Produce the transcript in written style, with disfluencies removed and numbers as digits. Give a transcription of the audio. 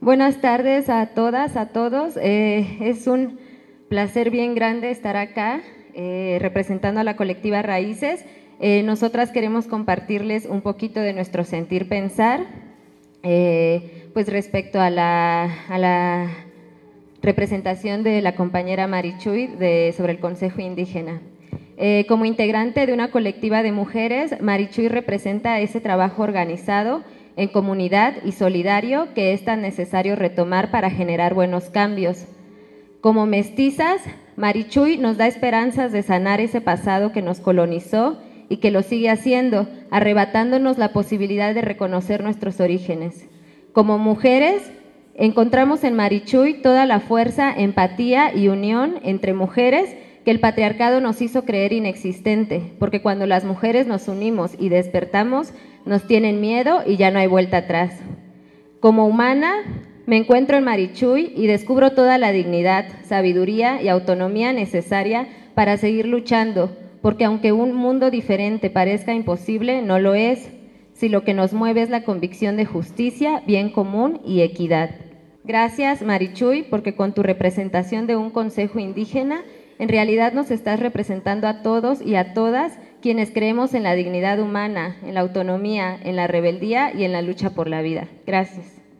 Buenas tardes a todas, a todos. Es un placer bien grande estar acá representando a la colectiva Raíces. Nosotras queremos compartirles un poquito de nuestro sentir pensar, pues respecto a la representación de la compañera Marichuy sobre el Consejo Indígena. Como integrante de una colectiva de mujeres, Marichuy representa ese trabajo organizado en comunidad y solidario que es tan necesario retomar para generar buenos cambios. Como mestizas, Marichuy nos da esperanzas de sanar ese pasado que nos colonizó y que lo sigue haciendo, arrebatándonos la posibilidad de reconocer nuestros orígenes. Como mujeres, encontramos en Marichuy toda la fuerza, empatía y unión entre mujeres que el patriarcado nos hizo creer inexistente, porque cuando las mujeres nos unimos y despertamos, nos tienen miedo y ya no hay vuelta atrás. Como humana, me encuentro en Marichuy y descubro toda la dignidad, sabiduría y autonomía necesaria para seguir luchando, porque aunque un mundo diferente parezca imposible, no lo es, si lo que nos mueve es la convicción de justicia, bien común y equidad. Gracias, Marichuy, porque con tu representación de un consejo indígena, en realidad nos estás representando a todos y a todas quienes creemos en la dignidad humana, en la autonomía, en la rebeldía y en la lucha por la vida. Gracias.